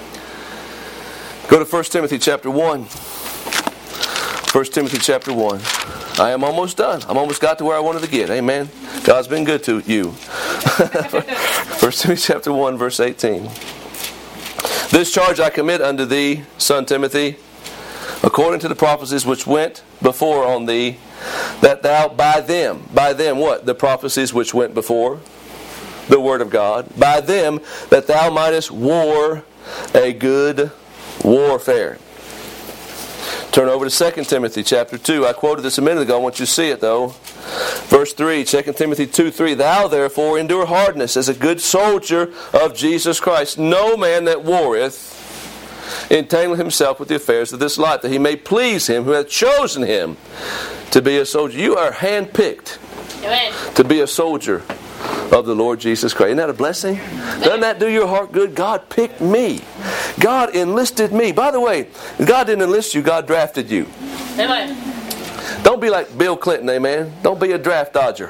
S1: Go to First Timothy chapter one. First Timothy chapter one. I am almost done. I'm almost got to where I wanted to get. Amen. God's been good to you. First Timothy chapter one, verse eighteen. This charge I commit unto thee, son Timothy, according to the prophecies which went before on thee, that thou by them, by them what? The prophecies which went before, the word of God, by them that thou mightest war a good warfare. Turn over to Second Timothy chapter two. I quoted this a minute ago. I want you to see it though. Verse three, Second Timothy two three. Thou therefore endure hardness as a good soldier of Jesus Christ. No man that warreth entangle himself with the affairs of this life, that he may please him who hath chosen him to be a soldier. You are handpicked
S2: Amen.
S1: to be a soldier of the Lord Jesus Christ. Isn't that a blessing? Doesn't that do your heart good? God picked me. God enlisted me. By the way, God didn't enlist you, God drafted you.
S2: Amen.
S1: Don't be like Bill Clinton, amen. Don't be a draft dodger.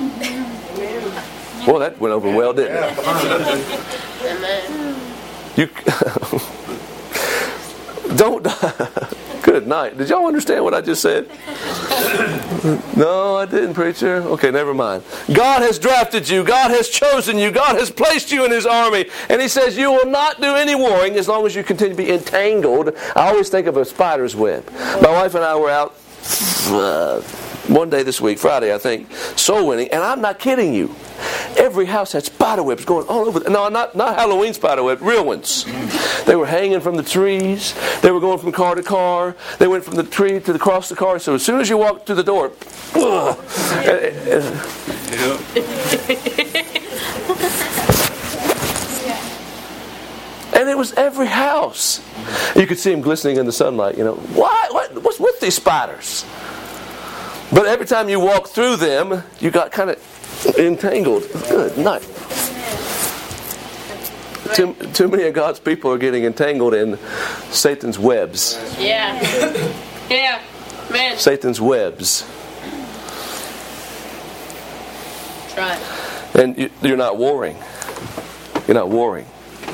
S1: Well, that went over well, didn't it?
S2: Amen.
S1: You don't. Good night. Did y'all understand what I just said? No, I didn't, preacher. Okay, never mind. God has drafted you. God has chosen you. God has placed you in His army. And He says you will not do any warring as long as you continue to be entangled. I always think of a spider's web. My wife and I were out uh, one day this week, Friday, I think, soul winning. And I'm not kidding you. Every house had spider webs going all over. No, not, not Halloween spider webs, real ones. They were hanging from the trees. They were going from car to car. They went from the tree to the across the car. So as soon as you walked through the door, ugh, and it was every house. You could see them glistening in the sunlight. You know, why? What, what's with these spiders? But every time you walked through them, you got kind of entangled. Good night. Too, too many of God's people are getting entangled in Satan's webs.
S2: Yeah. Yeah. Man.
S1: Satan's webs.
S2: Try.
S1: And you, you're not warring. You're not warring.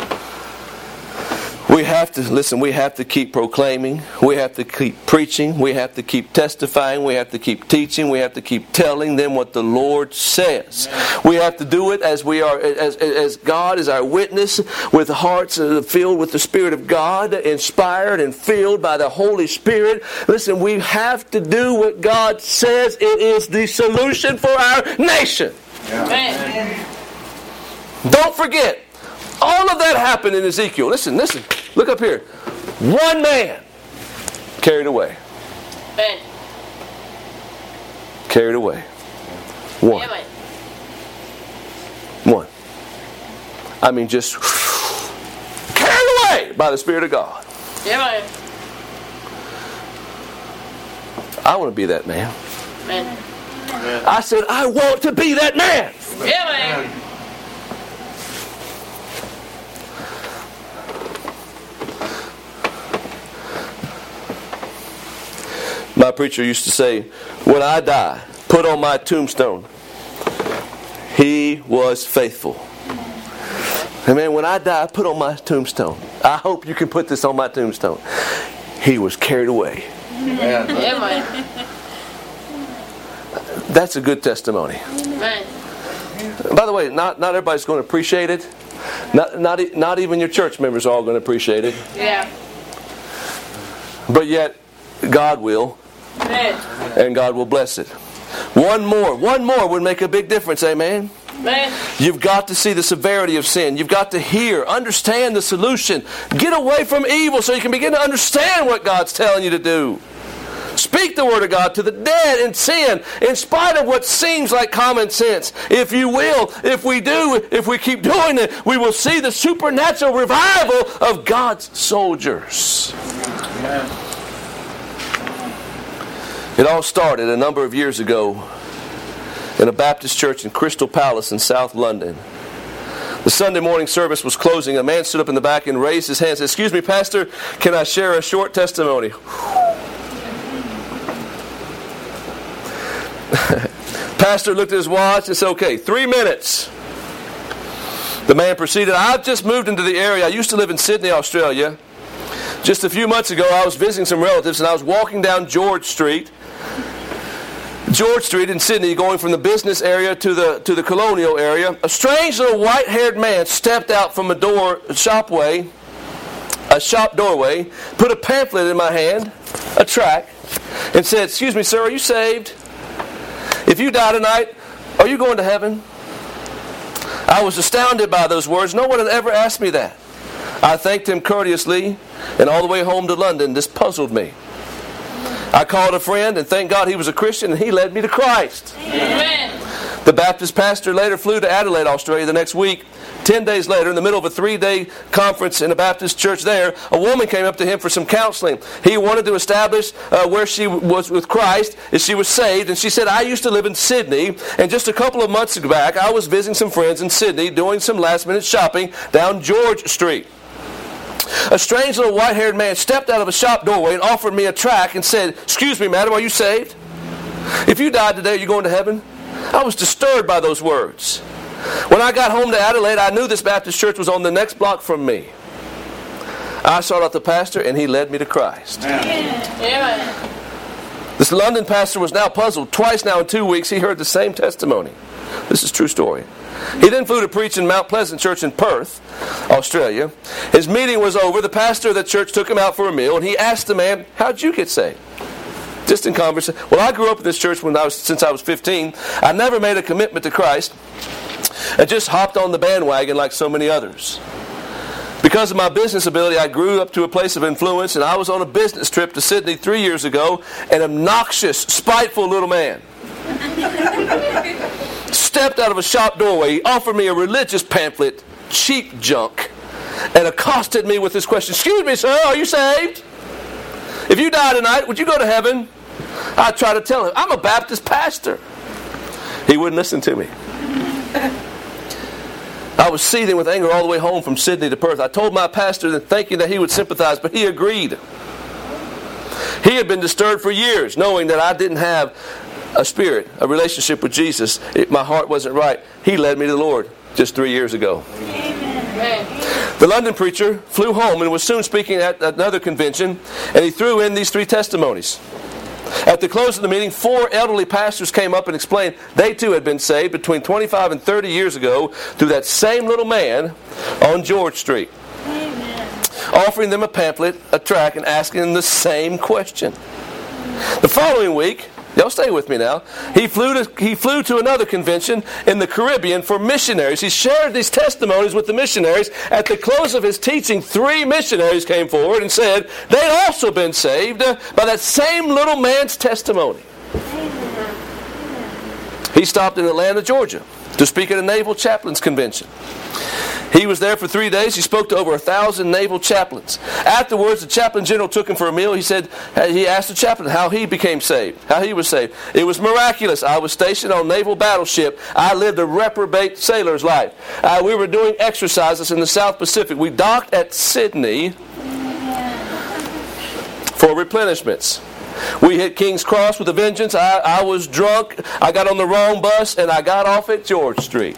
S1: We have to, listen, we have to keep proclaiming. We have to keep preaching. We have to keep testifying. We have to keep teaching. We have to keep telling them what the Lord says. We have to do it as we are, as, as God is our witness, with hearts filled with the Spirit of God, inspired and filled by the Holy Spirit. Listen, we have to do what God says. It is the solution for our nation.
S2: Amen.
S1: Don't forget. All of that happened in Ezekiel. Listen, listen. Look up here. One man carried away.
S2: Amen.
S1: Carried away. One.
S2: Amen.
S1: One. I mean, just carried away by the Spirit of God.
S2: Amen.
S1: I want to be that man.
S2: Amen.
S1: I said, I want to be that man.
S2: Amen.
S1: My preacher used to say, when I die, put on my tombstone, he was faithful. Amen. When I die, put on my tombstone. I hope you can put this on my tombstone. He was carried away.
S3: Amen.
S2: Amen.
S1: That's a good testimony.
S2: Amen.
S1: By the way, not, not everybody's going to appreciate it. Not, not, not even your church members are all going to appreciate it.
S2: Yeah.
S1: But yet, God will.
S2: Amen.
S1: And God will bless it. One more. One more would make a big difference. Amen.
S2: Amen.
S1: You've got to see the severity of sin. You've got to hear, understand the solution. Get away from evil so you can begin to understand what God's telling you to do. Speak the Word of God to the dead in sin, in spite of what seems like common sense. If you will, if we do, if we keep doing it, we will see the supernatural revival of God's soldiers.
S3: Amen.
S1: It all started a number of years ago in a Baptist church in Crystal Palace in South London. The Sunday morning service was closing. A man stood up in the back and raised his hand and said, "Excuse me, Pastor, can I share a short testimony?" Pastor looked at his watch and said, "Okay, three minutes." The man proceeded, "I've just moved into the area. I used to live in Sydney, Australia. Just a few months ago, I was visiting some relatives, and I was walking down George Street. George Street in Sydney, going from the business area to the to the colonial area. A strange little white-haired man stepped out from a door, a shopway, a shop doorway, put a pamphlet in my hand, a tract, and said, 'Excuse me, sir, are you saved? If you die tonight, are you going to heaven?' I was astounded by those words. No one had ever asked me that. I thanked him courteously, and all the way home to London, this puzzled me. I called a friend, and thank God he was a Christian, and he led me to Christ."
S2: Amen.
S1: The Baptist pastor later flew to Adelaide, Australia the next week. Ten days later, in the middle of a three-day conference in a Baptist church there, a woman came up to him for some counseling. He wanted to establish uh, where she was with Christ, if she was saved. And she said, "I used to live in Sydney, and just a couple of months back, I was visiting some friends in Sydney, doing some last-minute shopping down George Street. A strange little white-haired man stepped out of a shop doorway and offered me a tract and said, 'Excuse me, madam, are you saved? If you died today, are you going to heaven?' I was disturbed by those words. When I got home to Adelaide, I knew this Baptist church was on the next block from me. I sought out the pastor, and he led me to Christ."
S2: Amen.
S1: This London pastor was now puzzled. Twice now in two weeks, he heard the same testimony. This is a true story. He then flew to preach in Mount Pleasant Church in Perth, Australia. His meeting was over. The pastor of the church took him out for a meal, and he asked the man, "How'd you get saved?" Just in conversation. "Well, I grew up in this church when I was since I was fifteen. I never made a commitment to Christ. I just hopped on the bandwagon like so many others. Because of my business ability, I grew up to a place of influence, and I was on a business trip to Sydney three years ago. An obnoxious, spiteful little man stepped out of a shop doorway. He offered me a religious pamphlet, cheap junk, and accosted me with this question, 'Excuse me, sir, are you saved? If you die tonight, would you go to heaven?' I tried to tell him, 'I'm a Baptist pastor.' He wouldn't listen to me. I was seething with anger all the way home from Sydney to Perth. I told my pastor that thinking that he would sympathize, but he agreed. He had been disturbed for years, knowing that I didn't have a spirit, a relationship with Jesus. It, my heart wasn't right. He led me to the Lord just three years ago."
S2: Amen.
S1: The London preacher flew home and was soon speaking at another convention, and he threw in these three testimonies. At the close of the meeting, four elderly pastors came up and explained they too had been saved between twenty-five and thirty years ago through that same little man on George Street.
S2: Amen.
S1: Offering them a pamphlet, a tract, and asking them the same question. The following week, y'all stay with me now, he flew to he flew to another convention in the Caribbean for missionaries. He shared these testimonies with the missionaries. At the close of his teaching, three missionaries came forward and said they'd also been saved by that same little man's testimony. He stopped in Atlanta, Georgia, to speak at a Naval Chaplains Convention. He was there for three days. He spoke to over a thousand naval chaplains. Afterwards, the chaplain general took him for a meal. He said, he asked the chaplain how he became saved, how he was saved. "It was miraculous. I was stationed on a naval battleship. I lived a reprobate sailor's life. Uh, we were doing exercises in the South Pacific. We docked at Sydney for replenishments. We hit King's Cross with a vengeance. I, I was drunk. I got on the wrong bus, and I got off at George Street.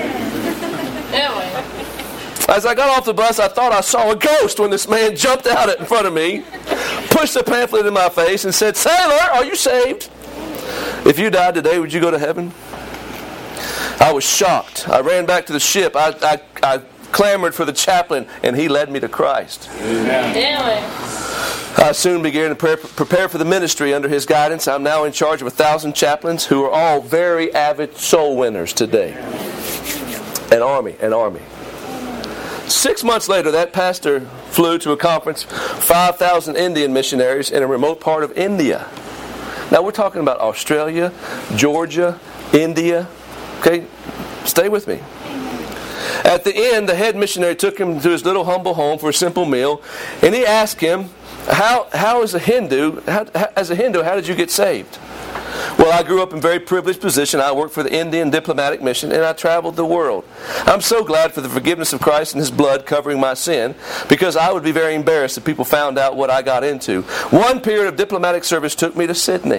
S1: As I got off the bus, I thought I saw a ghost when this man jumped out in front of me, pushed a pamphlet in my face, and said, "Sailor, are you saved? If you died today, would you go to heaven?" I was shocked. I ran back to the ship. I, I, I clamored for the chaplain, and he led me to Christ.
S2: Amen.
S1: I soon began to pre- prepare for the ministry under his guidance. I'm now in charge of a thousand chaplains who are all very avid soul winners today. An army, an army. Six months later, that pastor flew to a conference, five thousand Indian missionaries in a remote part of India. Now we're talking about Australia, Georgia, India. Okay, stay with me. At the end, the head missionary took him to his little humble home for a simple meal, and he asked him, "How, how as a Hindu, how, how, as a Hindu, how did you get saved?" "Well, I grew up in a very privileged position. I worked for the Indian Diplomatic Mission, and I traveled the world. I'm so glad for the forgiveness of Christ and His blood covering my sin, because I would be very embarrassed if people found out what I got into. One period of diplomatic service took me to Sydney."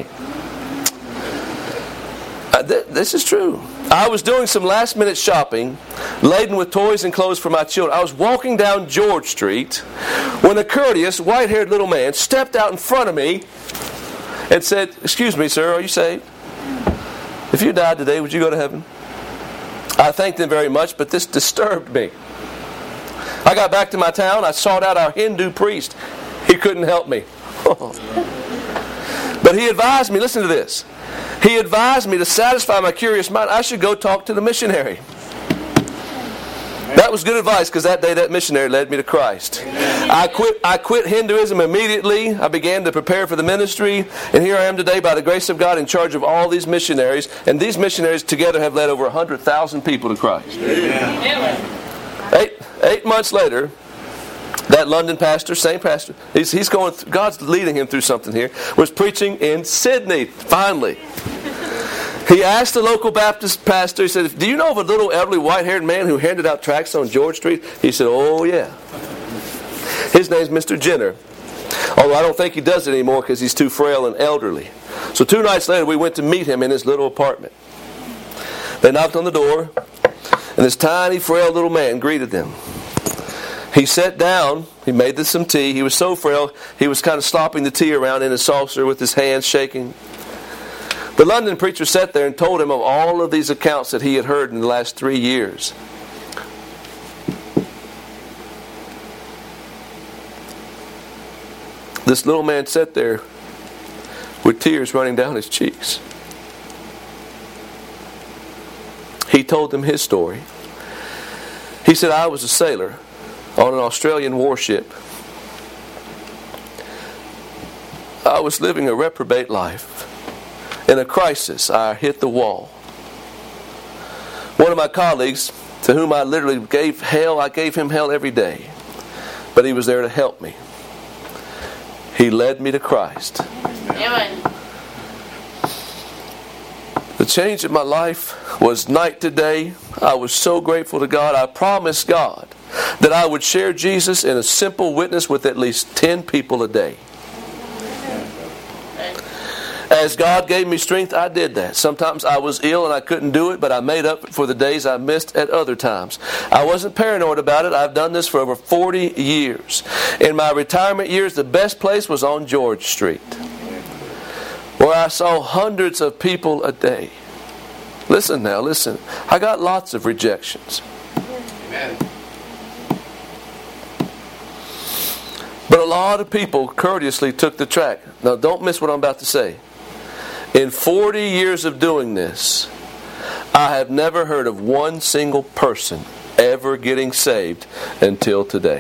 S1: Uh, th- this is true. "I was doing some last-minute shopping, laden with toys and clothes for my children. I was walking down George Street when a courteous, white-haired little man stepped out in front of me and said, 'Excuse me, sir, are you saved? If you died today, would you go to heaven?' I thanked him very much, but this disturbed me. I got back to my town. I sought out our Hindu priest. He couldn't help me. But he advised me, listen to this. He advised me to satisfy my curious mind, I should go talk to the missionary. That was good advice, because that day that missionary led me to Christ. I quit I quit Hinduism immediately. I began to prepare for the ministry. And here I am today, by the grace of God, in charge of all these missionaries. And these missionaries together have led over one hundred thousand people to Christ. Amen. Eight, eight months later, that London pastor, same pastor, he's, he's going, God's leading him through something here, was preaching in Sydney, finally. He asked the local Baptist pastor, he said, "Do you know of a little elderly white-haired man who handed out tracts on George Street?" He said, "Oh, yeah. His name's Mister Jenner. Although I don't think he does it anymore because he's too frail and elderly." So two nights later, we went to meet him in his little apartment. They knocked on the door, and this tiny, frail little man greeted them. He sat down. He made them some tea. He was so frail, he was kind of slopping the tea around in a saucer with his hands shaking. The London preacher sat there and told him of all of these accounts that he had heard in the last three years. This little man sat there with tears running down his cheeks. He told them his story. He said, "I was a sailor on an Australian warship. I was living a reprobate life. In a crisis, I hit the wall. One of my colleagues, to whom I literally gave hell, I gave him hell every day. But he was there to help me. He led me to Christ.
S2: Amen.
S1: The change in my life was night to day. I was so grateful to God. I promised God that I would share Jesus in a simple witness with at least ten people a day. As God gave me strength, I did that. Sometimes I was ill and I couldn't do it, but I made up for the days I missed at other times. I wasn't paranoid about it. I've done this for over forty years. In my retirement years, the best place was on George Street, where I saw hundreds of people a day. Listen now, listen. I got lots of rejections.
S3: Amen.
S1: But a lot of people courteously took the track. Now don't miss what I'm about to say. In forty years of doing this, I have never heard of one single person ever getting saved until today.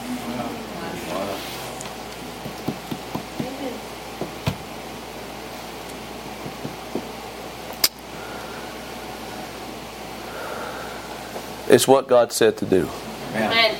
S1: It's what God said to do.
S2: Amen.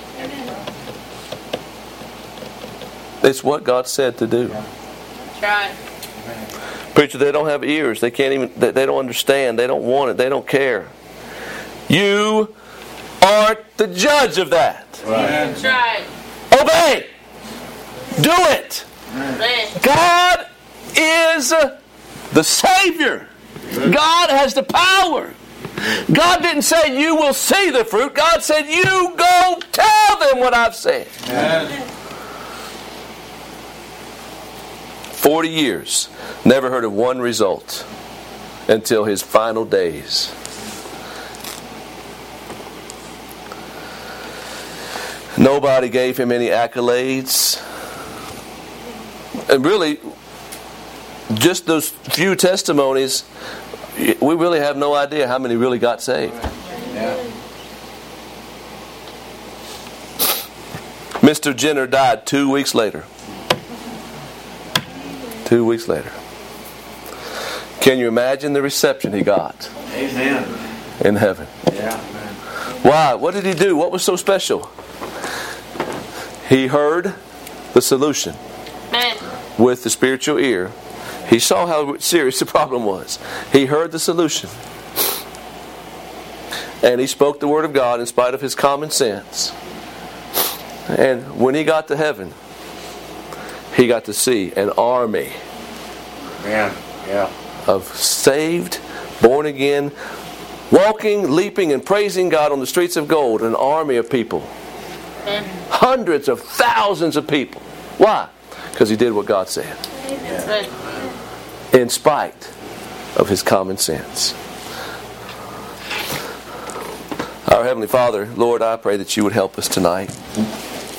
S1: It's what God said to do.
S2: That's right.
S1: Preacher, they don't have ears. They can't even, they, they don't understand. They don't want it. They don't care. You aren't the judge of that.
S2: That's right.
S1: Obey. Do it.
S2: Amen.
S1: God is the Savior. God has the power. God didn't say you will see the fruit. God said you go tell them what I've said.
S3: Amen.
S1: Forty years, never heard of one result until his final days. Nobody gave him any accolades. And really, just those few testimonies, we really have no idea how many really got saved.
S3: Yeah.
S1: Mister Jenner died two weeks later. Two weeks later. Can you imagine the reception he got
S3: Amen.
S1: in heaven?
S3: Yeah.
S1: Why? What did he do? What was so special? He heard the solution
S2: Amen.
S1: with the spiritual ear. He saw how serious the problem was. He heard the solution. And he spoke the word of God in spite of his common sense. And when he got to heaven, he got to see an army
S3: Man. Yeah.
S1: of saved, born again, walking, leaping, and praising God on the streets of gold. An army of people. Hundreds of thousands of people. Why? Because he did what God said.
S2: Amen.
S1: In spite of his common sense. Our Heavenly Father, Lord, I pray that you would help us tonight.